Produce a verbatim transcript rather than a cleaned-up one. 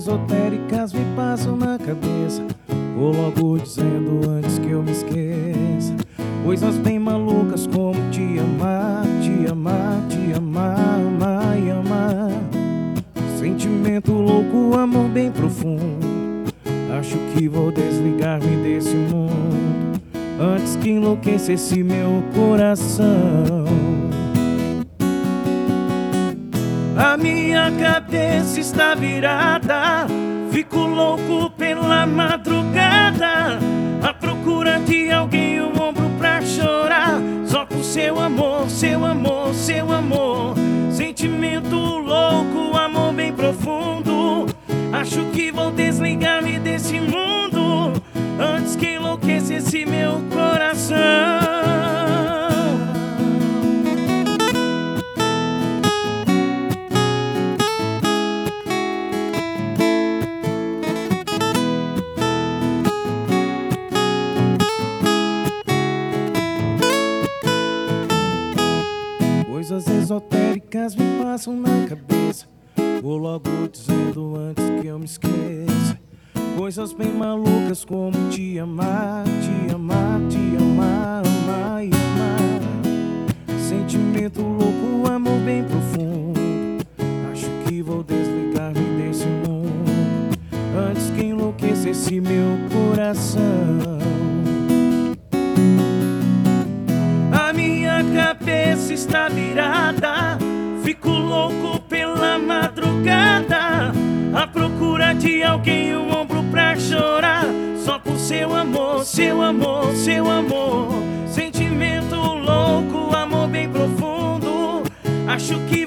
esotéricas me passam na cabeça. Vou logo dizendo antes que eu me esqueça. Coisas bem malucas como te amar, te amar, te amar, amar e amar. Sentimento louco, amor bem profundo. Acho que vou desligar-me desse mundo antes que enlouquecesse meu coração. A minha cabeça está virada, fico louco pela madrugada, à procura de alguém, um ombro pra chorar. Só por seu amor, seu amor, seu amor. Sentimento louco, amor bem profundo. Acho que vou desligar-me desse mundo antes que enlouquecesse meu coração. Coisas esotéricas me passam na cabeça. Vou logo dizendo antes que eu me esqueça. Coisas bem malucas como te amar, te amar, te amar, amar e amar. Sentimento louco, amor bem profundo. Acho que vou desligar-me desse mundo antes que enlouquecesse meu coração. A minha cabeça está virada, fico louco pela madrugada, à procura de alguém, um ombro pra chorar. Só por seu amor, seu amor, seu amor. Sentimento louco, amor bem profundo. Acho que